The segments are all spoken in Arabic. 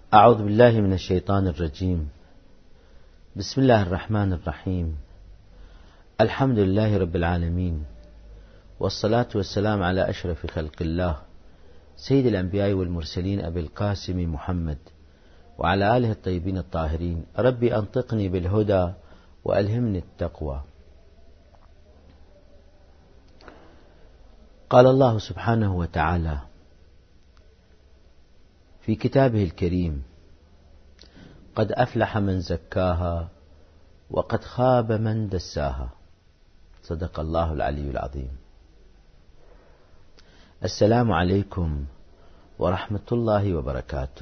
أعوذ بالله من الشيطان الرجيم. بسم الله الرحمن الرحيم. الحمد لله رب العالمين، والصلاة والسلام على أشرف خلق الله سيد الأنبياء والمرسلين أبي القاسم محمد وعلى آله الطيبين الطاهرين. ربي أنطقني بالهدى وألهمني التقوى. قال الله سبحانه وتعالى في كتابه الكريم: قد أفلح من زكاها وقد خاب من دساها. صدق الله العلي العظيم. السلام عليكم ورحمة الله وبركاته.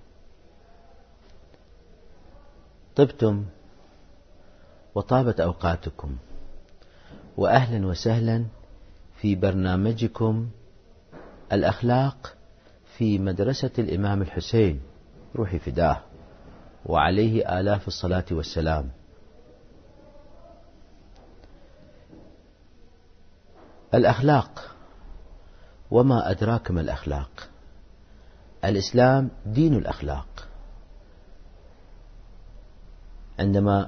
طبتم وطابت أوقاتكم، وأهلا وسهلا في برنامجكم الأخلاق في مدرسة الإمام الحسين روحي فداه وعليه آلاف الصلاة والسلام. الأخلاق، وما أدراك ما الأخلاق؟ الإسلام دين الأخلاق. عندما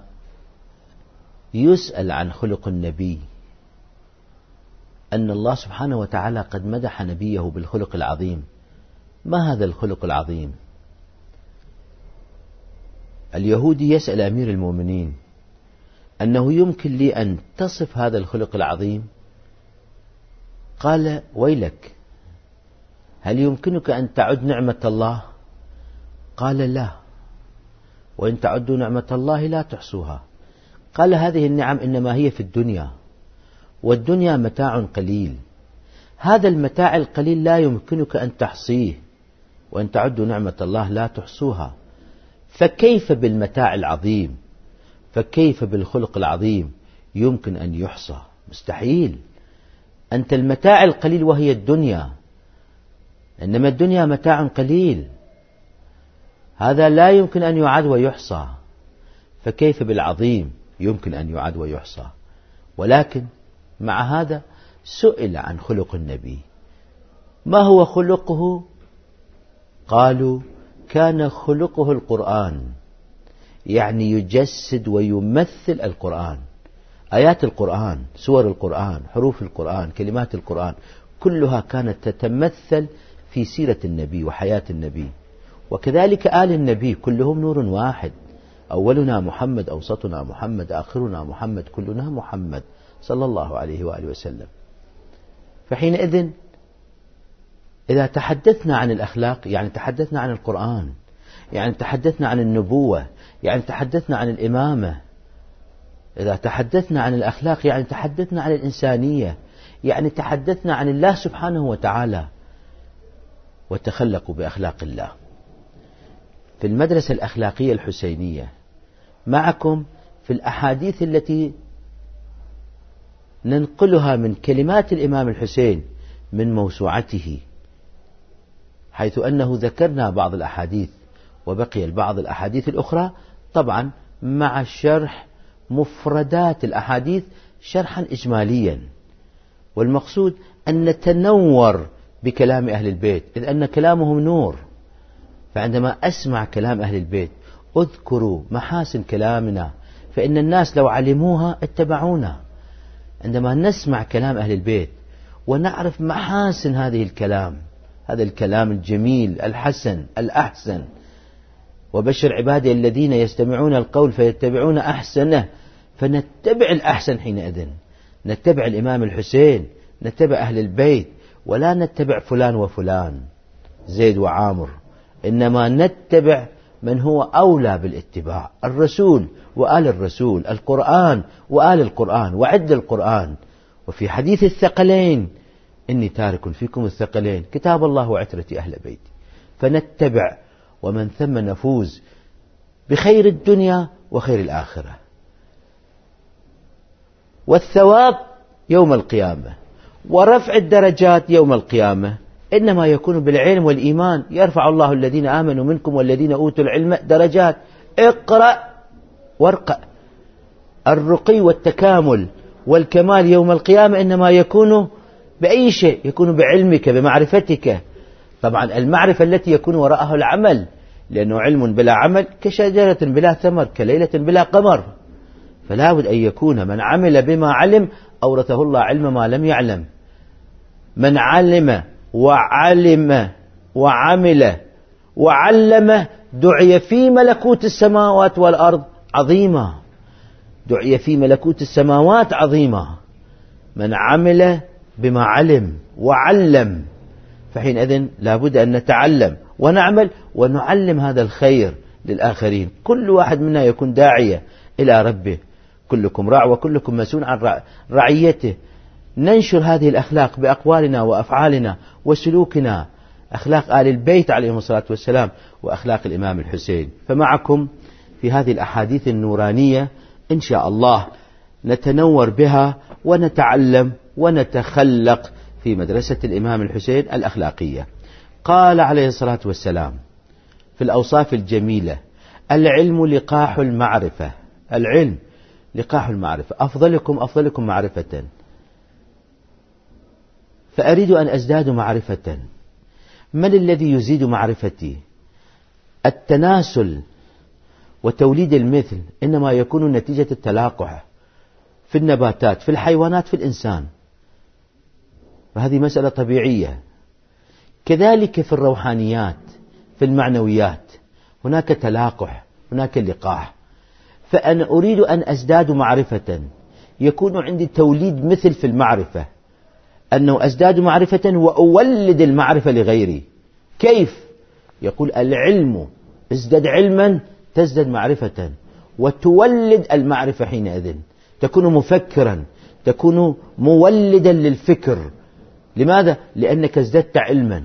يسأل عن خلق النبي، أن الله سبحانه وتعالى قد مدح نبيه بالخلق العظيم. ما هذا الخلق العظيم؟ اليهودي يسأل أمير المؤمنين أنه يمكن لي أن تصف هذا الخلق العظيم؟ قال: ويلك، هل يمكنك أن تعد نعمة الله؟ قال: لا، وإن تعدوا نعمة الله لا تحصوها. قال: هذه النعم إنما هي في الدنيا، والدنيا متاع قليل، هذا المتاع القليل لا يمكنك أن تحصيه، وإن تعدوا نعمة الله لا تحصوها. فكيف بالمتاع العظيم؟ فكيف بالخلق العظيم يمكن أن يحصى؟ مستحيل. أنت المتاع القليل وهي الدنيا، إنما الدنيا متاع قليل، هذا لا يمكن أن يعد ويحصى، فكيف بالعظيم يمكن أن يعد ويحصى؟ ولكن مع هذا سئل عن خلق النبي. ما هو خلقه؟ قالوا: كان خلقه القرآن، يعني يجسد ويمثل القرآن، آيات القرآن، سور القرآن، حروف القرآن، كلمات القرآن، كلها كانت تتمثل في سيرة النبي وحياة النبي. وكذلك آل النبي كلهم نور واحد، أولنا محمد، أوسطنا محمد، آخرنا محمد، كلنا محمد صلى الله عليه وآله وسلم. فحينئذ إذا تحدثنا عن الأخلاق يعني تحدثنا عن القرآن، يعني تحدثنا عن النبوة، يعني تحدثنا عن الإمامة. إذا تحدثنا عن الأخلاق يعني تحدثنا عن الإنسانية، يعني تحدثنا عن الله سبحانه وتعالى. وتخلقوا بأخلاق الله. في المدرسة الأخلاقية الحسينية معكم في الأحاديث التي ننقلها من كلمات الإمام الحسين من موسوعته، حيث أنه ذكرنا بعض الأحاديث وبقي البعض الأحاديث الأخرى، طبعا مع شرح مفردات الأحاديث شرحا إجماليا. والمقصود أن نتنور بكلام أهل البيت، إذ أن كلامهم نور. فعندما أسمع كلام أهل البيت اذكروا محاسن كلامنا، فإن الناس لو علموها اتبعونا. عندما نسمع كلام أهل البيت ونعرف محاسن هذه الكلام، هذا الكلام الجميل الحسن الأحسن، وبشر عبادي الذين يستمعون القول فيتبعون أحسنه، فنتبع الأحسن. حينئذ نتبع الإمام الحسين، نتبع أهل البيت، ولا نتبع فلان وفلان زيد وعامر، إنما نتبع من هو أولى بالاتباع: الرسول وآل الرسول، القرآن وآل القرآن وعد القرآن. وفي حديث الثقلين: إني تارك فيكم الثقلين، كتاب الله وعترة أهل بيتي. فنتبع، ومن ثم نفوز بخير الدنيا وخير الآخرة. والثواب يوم القيامة ورفع الدرجات يوم القيامة إنما يكون بالعلم والإيمان. يرفع الله الذين آمنوا منكم والذين أوتوا العلم درجات. اقرأ وارقى. الرقي والتكامل والكمال يوم القيامة إنما يكون بأي شيء؟ يكون بعلمك، بمعرفتك. طبعا المعرفة التي يكون وراءها العمل، لأنه علم بلا عمل كشجرة بلا ثمر، كليلة بلا قمر. فلا بد أن يكون من عمل بما علم أورثه الله علم ما لم يعلم. من علم وعلم وعمل وعلم دعي في ملكوت السماوات والأرض عظيما، دعي في ملكوت السماوات عظيما. من عمل بما علم وعلم، فحينئذ لا بد أن نتعلم ونعمل ونعلم هذا الخير للآخرين. كل واحد منا يكون داعية إلى ربه. كلكم راع وكلكم مسؤول عن رعيته. ننشر هذه الأخلاق بأقوالنا وأفعالنا وسلوكنا، أخلاق آل البيت عليهم الصلاة والسلام وأخلاق الإمام الحسين. فمعكم في هذه الأحاديث النورانية إن شاء الله نتنور بها ونتعلم ونتخلق في مدرسة الإمام الحسين الأخلاقية. قال عليه الصلاة والسلام في الأوصاف الجميلة: العلم لقاح المعرفة. العلم لقاح المعرفة. أفضلكم معرفة، فأريد أن أزداد معرفة. من الذي يزيد معرفتي؟ التناسل وتوليد المثل إنما يكون نتيجة التلاقح في النباتات، في الحيوانات، في الإنسان، وهذه مسألة طبيعية. كذلك في الروحانيات، في المعنويات، هناك تلاقح، هناك لقاح. فأنا أريد أن أزداد معرفة، يكون عندي توليد مثل في المعرفة، أنه أزداد معرفة وأولد المعرفة لغيري. كيف؟ يقول: العلم، ازدد علما تزدد معرفة وتولد المعرفة. حينئذ تكون مفكرا، تكون مولدا للفكر. لماذا؟ لأنك ازددت علما.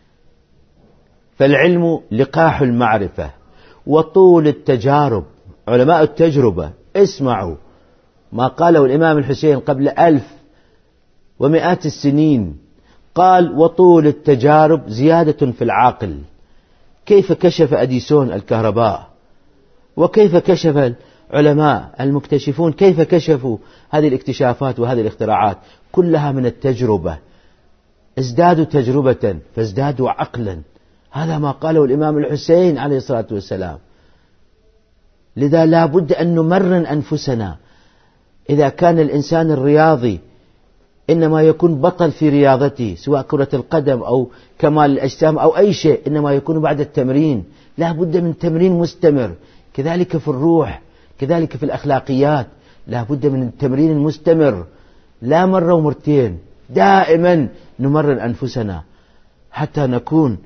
فالعلم لقاح المعرفة وطول التجارب. علماء التجربة، اسمعوا ما قاله الإمام الحسين قبل 1100 السنين. قال: وطول التجارب زيادة في العقل. كيف كشف أديسون الكهرباء؟ وكيف كشف العلماء المكتشفون؟ كيف كشفوا هذه الاكتشافات وهذه الاختراعات؟ كلها من التجربة. ازدادوا تجربة فازدادوا عقلا. هذا ما قاله الإمام الحسين عليه الصلاة والسلام. لذا لا بد أن نمرن أنفسنا. إذا كان الإنسان الرياضي إنما يكون بطل في رياضته، سواء كرة القدم أو كمال الأجسام أو أي شيء، إنما يكون بعد التمرين. لا بد من تمرين مستمر. كذلك في الروح، كذلك في الأخلاقيات، لا بد من التمرين المستمر، لا مرة ومرتين، دائما نمرن أنفسنا حتى نكون.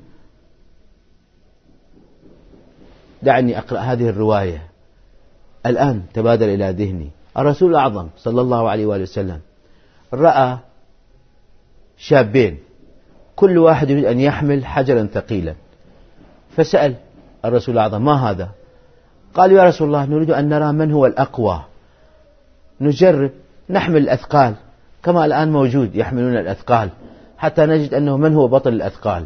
دعني أقرأ هذه الرواية الآن تبادر إلى ذهني. الرسول الأعظم صلى الله عليه وآله وسلم رأى شابين كل واحد يريد أن يحمل حجرا ثقيلا، فسأل الرسول الأعظم: ما هذا؟ قال: يا رسول الله، نريد أن نرى من هو الأقوى، نجرب نحمل الأثقال كما الآن موجود يحملون الأثقال حتى نجد أنه من هو بطل الأثقال.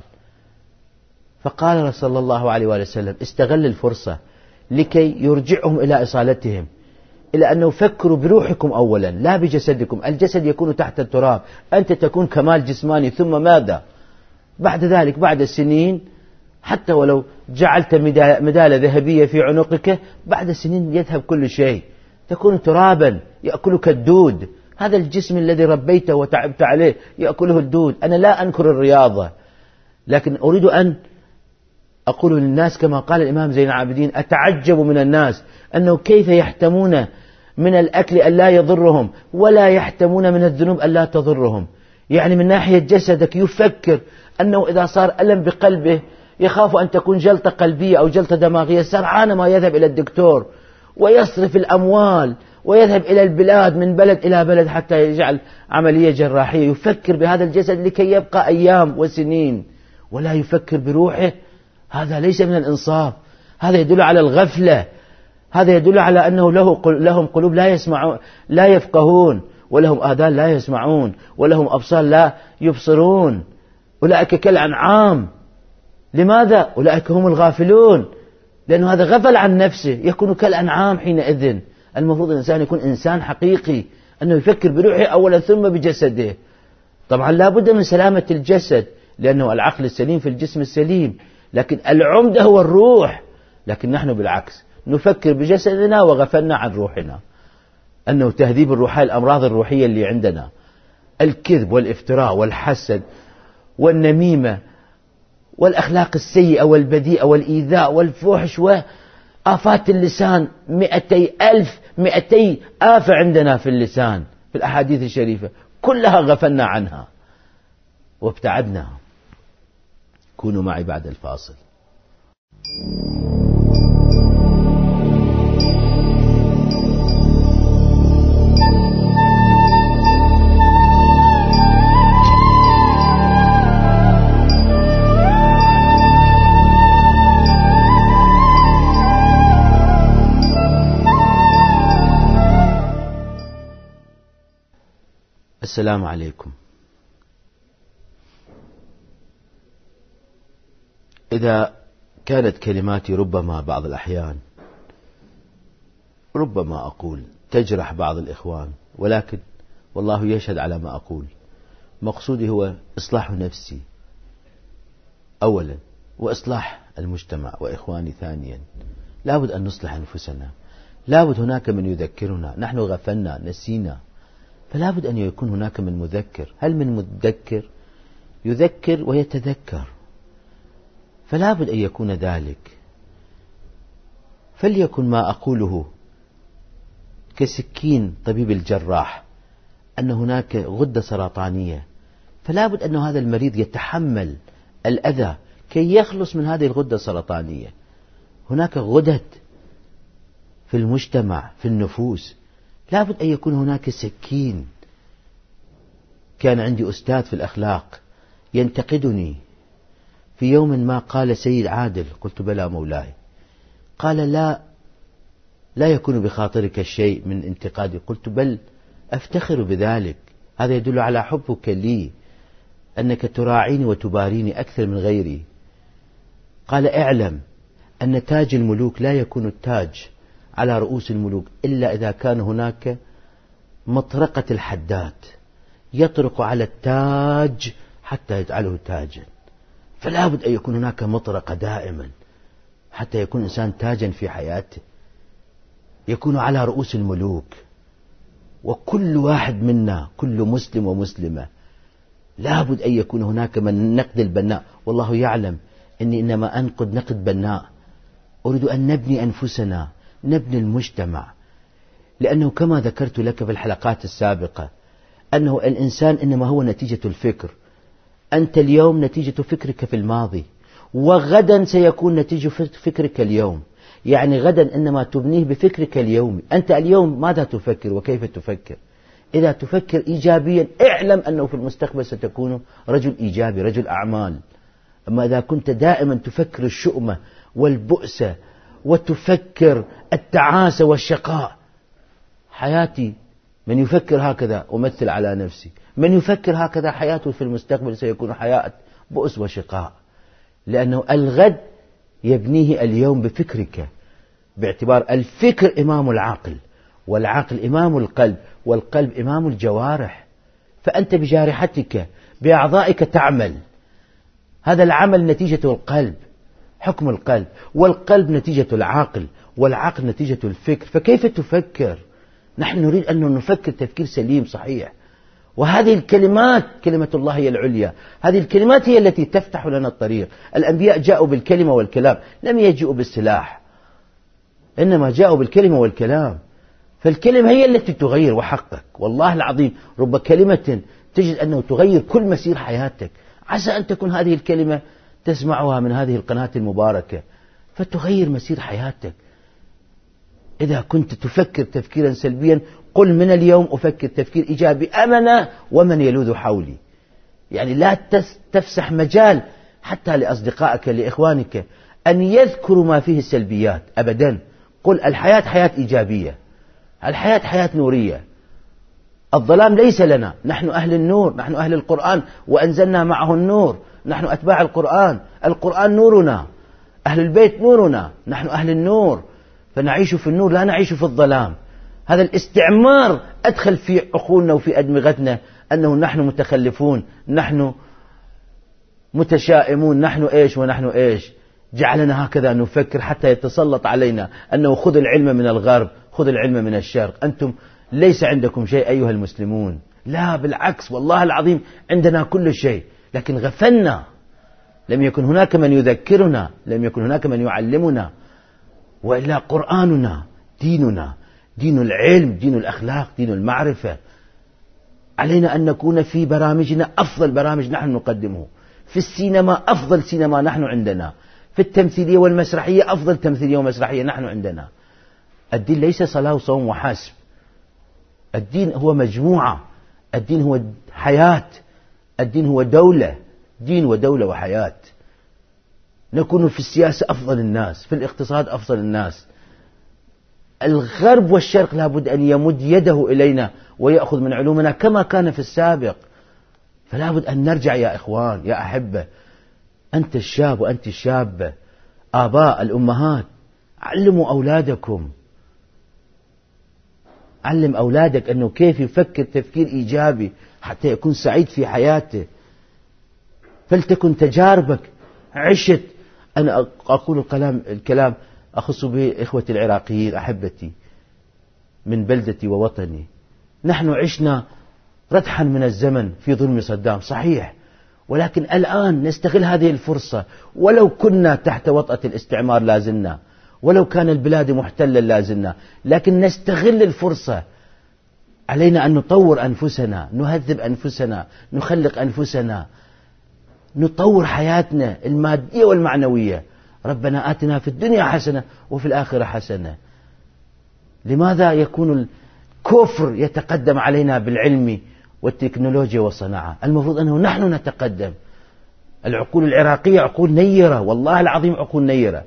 فقال صلى الله عليه وآله وسلم: استغل الفرصة لكي يرجعهم إلى إصالتهم، إلى أنه فكروا بروحكم أولا لا بجسدكم. الجسد يكون تحت التراب، أنت تكون كمال جسماني، ثم ماذا بعد ذلك؟ بعد السنين، حتى ولو جعلت مدالة ذهبية في عنقك، بعد سنين يذهب كل شيء، تكون ترابا يأكلك الدود. هذا الجسم الذي ربيته وتعبت عليه يأكله الدود. أنا لا أنكر الرياضة، لكن أريد أن أقول للناس كما قال الإمام زين العابدين: أتعجب من الناس أنه كيف يحتمون من الأكل أن لا يضرهم ولا يحتمون من الذنوب أن لا تضرهم. يعني من ناحية جسدك يفكر أنه إذا صار ألم بقلبه يخاف أن تكون جلطة قلبية أو جلطة دماغية، سرعان ما يذهب إلى الدكتور ويصرف الأموال ويذهب إلى البلاد من بلد إلى بلد حتى يجعل عملية جراحية. يفكر بهذا الجسد لكي يبقى أيام وسنين، ولا يفكر بروحه. هذا ليس من الإنصاف، هذا يدل على الغفلة، هذا يدل على أنه لهم قلوب لا يسمعون لا يفقهون، ولهم آذان لا يسمعون، ولهم أبصار لا يبصرون. أولئك كالأنعام. لماذا؟ أولئك هم الغافلون، لأنه هذا غفل عن نفسه، يكون كالأنعام. حينئذ المفروض الإنسان يكون إنسان حقيقي، أنه يفكر بروحه أولا ثم بجسده. طبعا لا بد من سلامة الجسد، لأنه العقل السليم في الجسم السليم، لكن العمدة هو الروح. لكن نحن بالعكس نفكر بجسدنا وغفلنا عن روحنا، أنه تهذيب الروح، الأمراض الروحية اللي عندنا، الكذب والإفتراء والحسد والنميمة والأخلاق السيئة والبذيئة والإيذاء والفحش وآفات اللسان، 200 آفة عندنا في اللسان في الأحاديث الشريفة، كلها غفلنا عنها وابتعدنا. كونوا معي بعد الفاصل. السلام عليكم. إذا كانت كلماتي ربما بعض الأحيان ربما أقول تجرح بعض الإخوان، ولكن والله يشهد على ما أقول، مقصودي هو إصلاح نفسي أولا، وإصلاح المجتمع وإخواني ثانيا. لابد أن نصلح أنفسنا، لابد هناك من يذكرنا، نحن غفلنا نسينا، فلا بد أن يكون هناك من مذكر. هل من مذكر يذكر ويتذكر؟ فلا بد أن يكون ذلك. فليكن ما أقوله كسكين طبيب الجراح، أن هناك غدة سرطانية، فلا بد أن هذا المريض يتحمل الأذى كي يخلص من هذه الغدة السرطانية. هناك غدد في المجتمع في النفوس، لا بد أن يكون هناك سكين. كان عندي أستاذ في الأخلاق ينتقدني في يوم ما، قال: سيد عادل. قلت: بلى مولاي. قال: لا يكون بخاطرك الشيء من انتقادي. قلت: بل أفتخر بذلك، هذا يدل على حبك لي، أنك تراعيني وتباريني أكثر من غيري. قال: اعلم أن تاج الملوك لا يكون التاج على رؤوس الملوك إلا إذا كان هناك مطرقة الحداد يطرق على التاج حتى يجعله تاجا. فلا بد أن يكون هناك مطرقة دائما حتى يكون الإنسان تاجا في حياته، يكون على رؤوس الملوك. وكل واحد منا، كل مسلم ومسلمة، لا بد أن يكون هناك من نقد البناء. والله يعلم أني إنما أنقد نقد بناء، أريد أن نبني أنفسنا، نبني المجتمع. لأنه كما ذكرت لك في الحلقات السابقة، أنه الإنسان إنما هو نتيجة الفكر. أنت اليوم نتيجة فكرك في الماضي، وغدا سيكون نتيجة فكرك اليوم. يعني غدا إنما تبنيه بفكرك اليومي. أنت اليوم ماذا تفكر وكيف تفكر؟ إذا تفكر إيجابيا، اعلم أنه في المستقبل ستكون رجل إيجابي، رجل أعمال. أما إذا كنت دائما تفكر الشؤمة والبؤس وتفكر التعاسة والشقاء، حياتي من يفكر هكذا أمثل على نفسي، من يفكر هكذا حياته في المستقبل سيكون حياة بؤس وشقاء. لأنه الغد يبنيه اليوم بفكرك، باعتبار الفكر إمام العقل، والعقل إمام القلب، والقلب إمام الجوارح. فأنت بجارحتك بأعضائك تعمل، هذا العمل نتيجة القلب، حكم القلب، والقلب نتيجة العقل، والعقل نتيجة الفكر. فكيف تفكر؟ نحن نريد أن نفكر تفكير سليم صحيح. وهذه الكلمات، كلمة الله هي العليا، هذه الكلمات هي التي تفتح لنا الطريق. الأنبياء جاءوا بالكلمة والكلام، لم يجيئوا بالسلاح، إنما جاءوا بالكلمة والكلام. فالكلمة هي التي تغير. وحقك والله العظيم رب كلمة تجد أنه تغير كل مسير حياتك. عسى أن تكون هذه الكلمة تسمعها من هذه القناة المباركة فتغير مسير حياتك. إذا كنت تفكر تفكيرا سلبيا، قل من اليوم أفكر تفكير إيجابي أمنا ومن يلوذ حولي. يعني لا تفسح مجال حتى لأصدقائك لإخوانك أن يذكروا ما فيه السلبيات أبدا. قل الحياة حياة إيجابية، الحياة حياة نورية، الظلام ليس لنا، نحن أهل النور، نحن أهل القرآن وأنزلنا معه النور، نحن أتباع القرآن، القرآن نورنا، أهل البيت نورنا، نحن أهل النور، فنعيش في النور لا نعيش في الظلام. هذا الاستعمار أدخل في عقولنا وفي أدمغتنا أنه نحن متخلفون، نحن متشائمون، نحن إيش ونحن إيش. جعلنا هكذا نفكر حتى يتسلط علينا أنه خذ العلم من الغرب، خذ العلم من الشرق، أنتم ليس عندكم شيء أيها المسلمون. لا بالعكس، والله العظيم عندنا كل شيء، لكن غفلنا. لم يكن هناك من يذكرنا، لم يكن هناك من يعلمنا، وإلا قرآننا ديننا، دين العلم، دين الأخلاق، دين المعرفة. علينا أن نكون في برامجنا أفضل برامج نحن نقدمه، في السينما أفضل سينما نحن عندنا، في التمثيلية والمسرحية أفضل تمثيلية ومسرحية نحن عندنا. الدين ليس صلاة وصوم وحسب، الدين هو مجموعة، الدين هو حياة، الدين هو دولة، دين ودولة وحياة. نكون في السياسة أفضل الناس، في الاقتصاد أفضل الناس. الغرب والشرق لابد أن يمد يده إلينا ويأخذ من علومنا كما كان في السابق. فلا بد أن نرجع يا إخوان يا أحبة. أنت الشاب وأنت الشابة، آباء الأمهات، علموا أولادكم، علم أولادك أنه كيف يفكر تفكير إيجابي حتى يكون سعيد في حياته. فلتكن تجاربك عشت. أنا أقول الكلام أخص به إخوتي العراقيين أحبتي من بلدتي ووطني. نحن عشنا ردحا من الزمن في ظلم صدام صحيح، ولكن الآن نستغل هذه الفرصة. ولو كنا تحت وطأة الاستعمار لازلنا، ولو كان البلاد محتلة لازلنا، لكن نستغل الفرصة. علينا أن نطور أنفسنا، نهذب أنفسنا، نخلق أنفسنا، نطور حياتنا المادية والمعنوية. ربنا آتنا في الدنيا حسنة وفي الآخرة حسنة. لماذا يكون الكفر يتقدم علينا بالعلم والتكنولوجيا والصناعة؟ المفروض أنه نحن نتقدم. العقول العراقية عقول نيرة، والله العظيم عقول نيرة،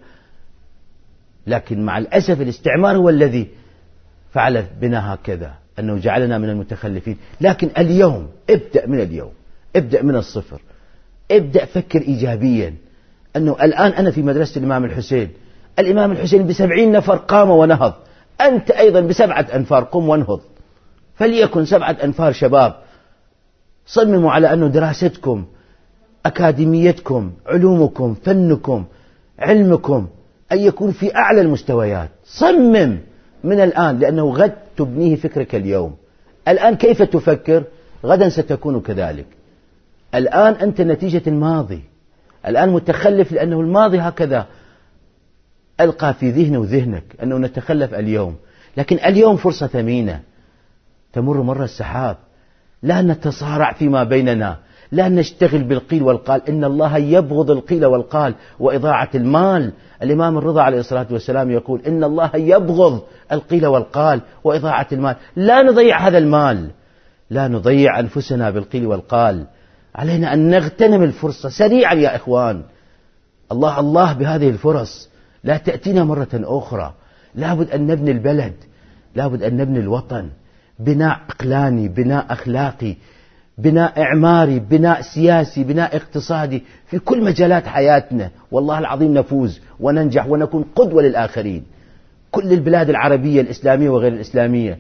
لكن مع الأسف الاستعمار هو الذي فعل بنا هكذا، أنه جعلنا من المتخلفين. لكن اليوم ابدأ من اليوم، ابدأ من الصفر، ابدأ فكر إيجابيا. أنه الآن أنا في مدرسة الإمام الحسين، الإمام الحسين ب70 نفر قام ونهض، أنت أيضا ب7 أنفار قم وانهض. فليكن 7 أنفار شباب صمموا على أنه دراستكم، أكاديميتكم، علومكم، فنكم، علمكم أن يكون في أعلى المستويات. صمم من الآن، لأنه غد تبنيه فكرك اليوم. الآن كيف تفكر غدا ستكون كذلك. الآن أنت نتيجة الماضي، الآن متخلف لأنه الماضي هكذا ألقى في ذهنه وذهنك أنه نتخلف اليوم. لكن اليوم فرصة ثمينة تمر مر السحاب. لا نتصارع فيما بيننا، لا نشتغل بالقيل والقال. إن الله يبغض القيل والقال وإضاعة المال. الإمام الرضا عليه الصلاة والسلام يقول إن الله يبغض القيل والقال وإضاعة المال. لا نضيع هذا المال، لا نضيع أنفسنا بالقيل والقال. علينا أن نغتنم الفرصة سريعا يا إخوان. الله الله بهذه الفرص لا تأتينا مرة أخرى. لابد أن نبني البلد، لابد أن نبني الوطن، بناء عقلاني، بناء أخلاقي، بناء إعماري، بناء سياسي، بناء اقتصادي، في كل مجالات حياتنا. والله العظيم نفوز وننجح ونكون قدوة للآخرين. كل البلاد العربية الإسلامية وغير الإسلامية،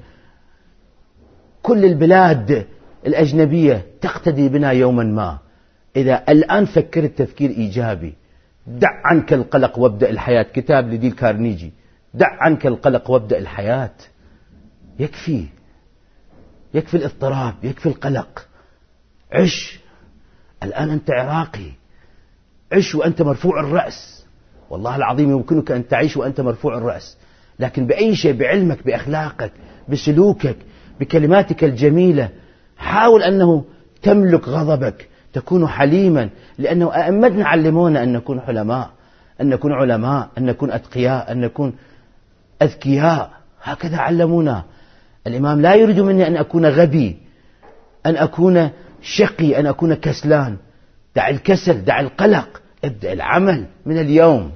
كل البلاد الأجنبية تقتدي بنا يوما ما. إذا الآن فكرت تفكير إيجابي، دع عنك القلق وابدأ الحياة. كتاب لديل كارنيجي، دع عنك القلق وابدأ الحياة. يكفي الاضطراب، يكفي القلق. عش. الآن أنت عراقي، عش وأنت مرفوع الرأس. والله العظيم يمكنك أن تعيش وأنت مرفوع الرأس، لكن بأي شيء، بعلمك، بأخلاقك، بسلوكك، بكلماتك الجميلة. حاول أنه تملك غضبك، تكون حليما، لأنه أئمتنا علمونا أن نكون حلماء، أن نكون علماء، أن نكون أتقياء، أن نكون أذكياء. هكذا علمونا. الإمام لا يريد مني أن أكون غبي، أن أكون شقي، أن أكون كسلان. دع الكسل، دع القلق، ابدأ العمل من اليوم.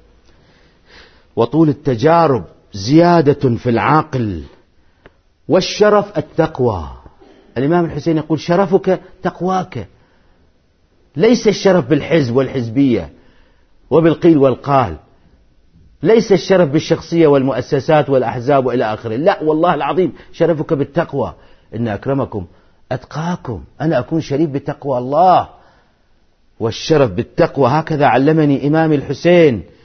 وطول التجارب زيادة في العقل، والشرف التقوى. الإمام الحسين يقول شرفك تقواك. ليس الشرف بالحزب والحزبية وبالقيل والقال، ليس الشرف بالشخصية والمؤسسات والأحزاب وإلى آخره. لا، والله العظيم شرفك بالتقوى. إن أكرمكم أتقاكم. أنا أكون شريف بتقوى الله، والشرف بالتقوى. هكذا علمني إمامي الحسين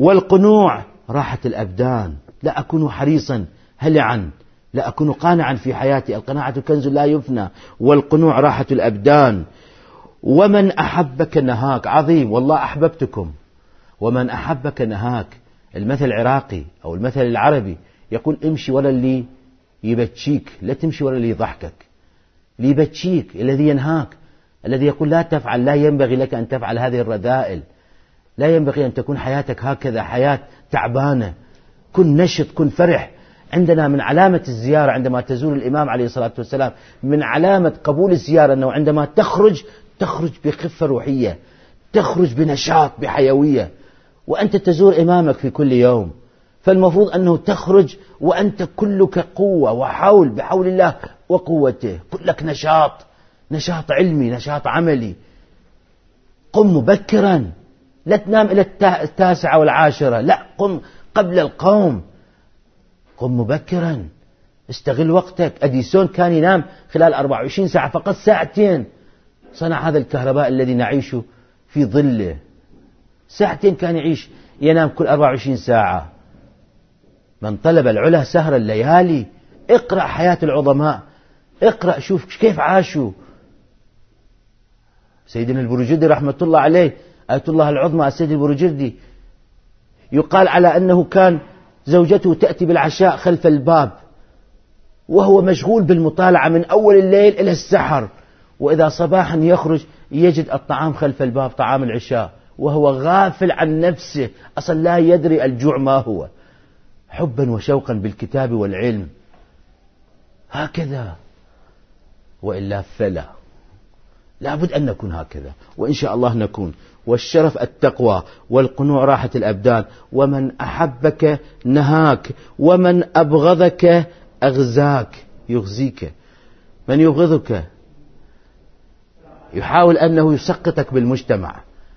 والقنوع راحة الأبدان، لا أكون حريصا هلعا، لا أكون قانعا في حياتي، القناعة كنز لا يفنى، والقنوع راحة الأبدان. ومن أحبك نهاك، عظيم، والله أحببتكم، ومن أحبك نهاك. المثل العراقي أو المثل العربي يقول امشي ولا اللي يبتشيك، لا تمشي ولا اللي يضحكك. اللي يبتشيك الذي ينهاك، الذي يقول لا تفعل، لا ينبغي لك أن تفعل هذه الرذائل، لا ينبغي أن تكون حياتك هكذا حياة تعبانة. كن نشط، كن فرح. عندنا من علامة الزيارة عندما تزور الإمام عليه الصلاة والسلام، من علامة قبول الزيارة أنه عندما تخرج بخفة روحية، تخرج بنشاط بحيوية. وأنت تزور إمامك في كل يوم، فالمفروض أنه تخرج وأنت كلك قوة وحول، بحول الله وقوته، كلك نشاط، نشاط علمي، نشاط عملي. قم مبكرا، لا تنام إلى 9 و10، لا، قم قبل القوم، قم مبكرا، استغل وقتك. أديسون كان ينام خلال 24 ساعة فقط 2 ساعة، صنع هذا الكهرباء الذي نعيش في ظله. 2 ساعة كان يعيش، ينام كل 24 ساعة. من طلب العلا سهر الليالي. اقرأ حياة العظماء، اقرأ شوف كيف عاشوا. سيدنا البروجردي رحمة الله عليه، آية الله العظمى السيد البروجردي، يقال على أنه كان زوجته تأتي بالعشاء خلف الباب وهو مشغول بالمطالعة من أول الليل إلى السحر، وإذا صباحا يخرج يجد الطعام خلف الباب، طعام العشاء، وهو غافل عن نفسه، أصلا لا يدري الجوع ما هو، حبا وشوقا بالكتاب والعلم. هكذا، وإلا فلا، لابد أن نكون هكذا، وإن شاء الله نكون. والشرف التقوى، والقنوع راحة الأبدان. ومن أحبك نهاك، ومن أبغضك أغزاك، يغزيك. من يبغضك يحاول أنه يسقطك بالمجتمع.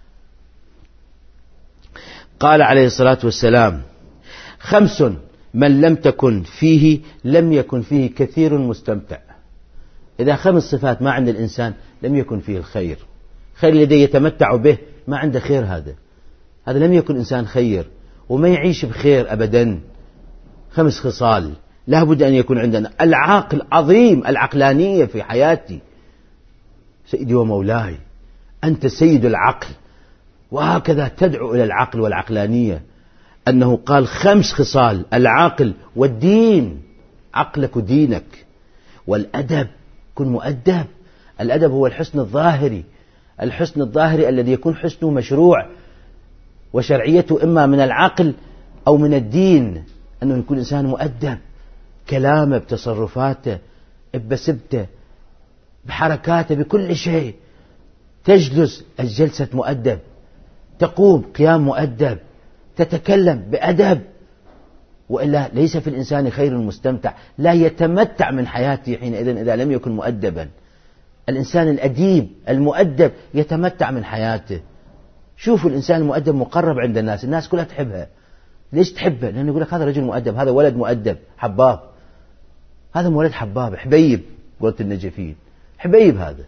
قال عليه الصلاة والسلام: 5 من لم تكن فيه لم يكن فيه كثير مستمتع. إذا 5 صفات ما عند الإنسان لم يكن فيه الخير. خير الذي يتمتع به ما عنده خير، هذا لم يكن إنسان خير، وما يعيش بخير أبدا. 5 خصال لا بد أن يكون عندنا. العاقل عظيم، العقلانية في حياتي. سيدي ومولاي، أنت سيد العقل، وهكذا تدعو إلى العقل والعقلانية. أنه قال 5 خصال: العقل والدين، عقلك ودينك، والأدب، كن مؤدب. الأدب هو الحسن الظاهري، الحسن الظاهري الذي يكون حسنه مشروع وشرعيته إما من العقل أو من الدين، أنه يكون إنسان مؤدب، كلامه، بتصرفاته، بسبته، بحركاته، بكل شيء. تجلس الجلسة مؤدب، تقوم قيام مؤدب، تتكلم بأدب، وإلا ليس في الإنسان خير مستمتع، لا يتمتع من حياته حينئذ إذا لم يكن مؤدبا. الإنسان الأديب المؤدب يتمتع من حياته. شوفوا الإنسان المؤدب مقرب عند الناس، الناس كلها تحبها. ليش تحبه؟ لأنه يقول لك هذا رجل مؤدب، هذا ولد مؤدب، حباب، هذا ولد حباب، حبيب، قلت النجفين، حبيب، هذا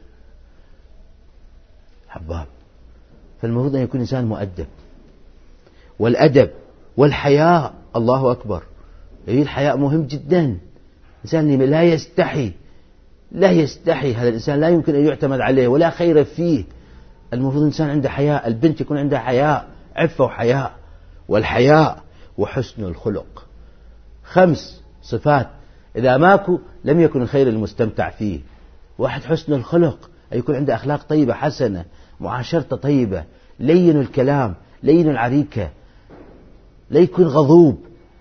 حباب. فالمفروض أن يكون إنسان مؤدب. والأدب والحياء، الله أكبر، الحياء مهم جدا. إنسان لا يستحي، لا يستحي، هذا الإنسان لا يمكن أن يعتمد عليه ولا خير فيه. المفروض إنسان عنده حياء، البنت يكون عندها حياء، عفة وحياء. والحياء وحسن الخلق، 5 صفات إذا ماكو لم يكن الخير المستمتع فيه. واحد حسن الخلق، أي يكون عنده أخلاق طيبة حسنة، معاشرته طيبة، لين الكلام، لين العريكة، لا يكون غضوب.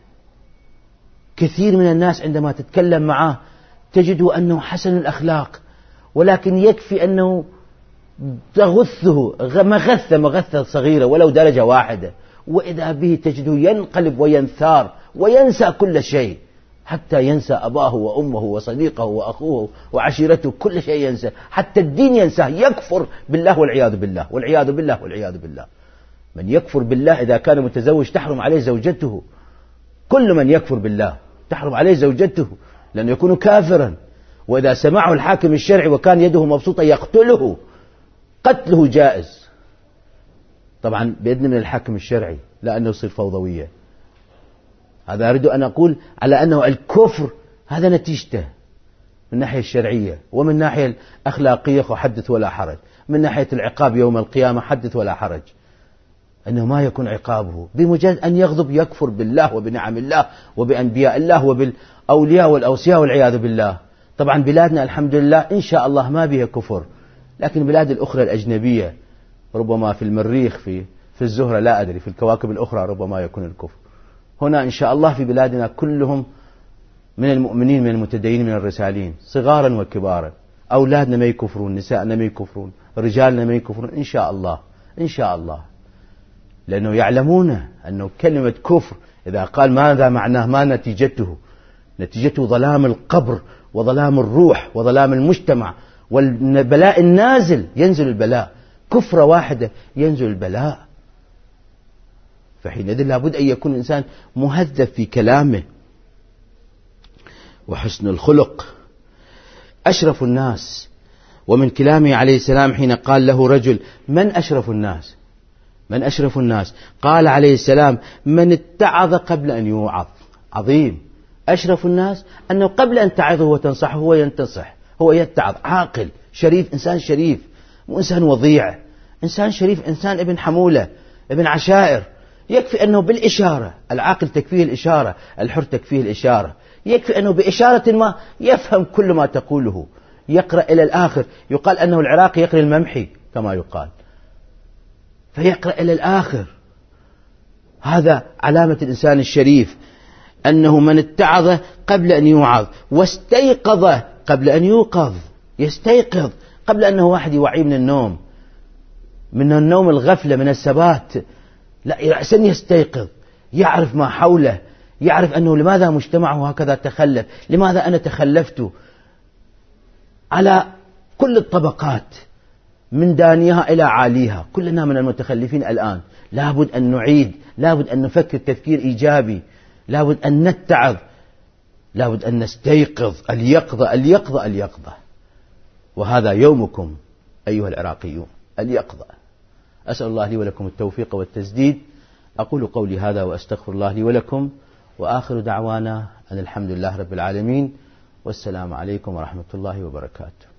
كثير من الناس عندما تتكلم معه تجده أنه حسن الأخلاق، ولكن يكفي أنه تغثه مغثة صغيرة ولو درجة واحدة، وإذا به تجده ينقلب وينثار وينسى كل شيء، حتى ينسى أباه وأمه وصديقه وأخوه وعشيرته، كل شيء ينسى، حتى الدين ينساه، يكفر بالله والعياذ بالله، والعياذ بالله والعياذ بالله. من يكفر بالله إذا كان متزوج تحرم عليه زوجته، كل من يكفر بالله تحرم عليه زوجته، لأنه يكون كافرا. وإذا سمعه الحاكم الشرعي وكان يده مبسوطة يقتله، قتله جائز. طبعا بإذن من الحاكم الشرعي، لا أنه يصير فوضوية. هذا أريد أن أقول على أنه الكفر هذا نتيجته من الناحية الشرعية، ومن الناحية الأخلاقية حدث ولا حرج، من ناحية العقاب يوم القيامة حدث ولا حرج، أنه ما يكون عقابه بمجرد أن يغضب يكفر بالله وبنعم الله وبأنبياء الله وبالأولياء والأوصياء والعياذ بالله. طبعا بلادنا الحمد لله إن شاء الله ما بها كفر، لكن البلاد الأخرى الأجنبية ربما في المريخ في الزهرة لا أدري، في الكواكب الأخرى ربما يكون الكفر. هنا إن شاء الله في بلادنا كلهم من المؤمنين من المتدينين من الرسالين صغارا وكبارا، أولادنا ما يكفرون، نسائنا ما يكفرون، رجالنا ما يكفرون إن شاء الله، إن شاء الله، لأنه يعلمون أنه كلمة كفر إذا قال ماذا معناه، ما نتيجته؟ نتيجته ظلام القبر وظلام الروح وظلام المجتمع والبلاء النازل، ينزل البلاء، كفرة واحدة ينزل البلاء. فحينئذ لابد أن يكون الإنسان مهذب في كلامه وحسن الخلق. أشرف الناس، ومن كلامه عليه السلام حين قال له رجل من أشرف الناس؟ من أشرف الناس؟ قال عليه السلام من اتعظ قبل أن يوعظ. عظيم. أشرف الناس أنه قبل أن تعظه وتنصحه هو ينتصح، هو يتعظ، عاقل شريف، إنسان شريف، مو إنسان وضيع، إنسان شريف، إنسان ابن حمولة ابن عشائر. يكفي أنه بالإشارة، العاقل تكفيه الإشارة، الحر تكفيه الإشارة، يكفي أنه بإشارة ما يفهم كل ما تقوله، يقرأ إلى الآخر. يقال أنه العراقي يقرأ الممحي كما يقال، فيقرأ إلى الآخر. هذا علامة الإنسان الشريف، أنه من اتعظ قبل أن يوعظ، واستيقظ قبل أن يوقظ. يستيقظ قبل أنه واحد يوعي من النوم الغفلة، من السبات، لا، أحسن يستيقظ، يعرف ما حوله، يعرف أنه لماذا مجتمعه هكذا تخلف، لماذا أنا تخلفت، على كل الطبقات من دانيها إلى عاليها، كلنا من المتخلفين الآن. لابد أن نعيد، لابد أن نفكر تفكير إيجابي، لابد أن نتعظ، لابد أن نستيقظ. اليقظة اليقظة اليقظة، وهذا يومكم أيها العراقيون، اليقظة. أسأل الله لي ولكم التوفيق والتسديد. أقول قولي هذا وأستغفر الله لي ولكم، وآخر دعوانا أن الحمد لله رب العالمين، والسلام عليكم ورحمة الله وبركاته.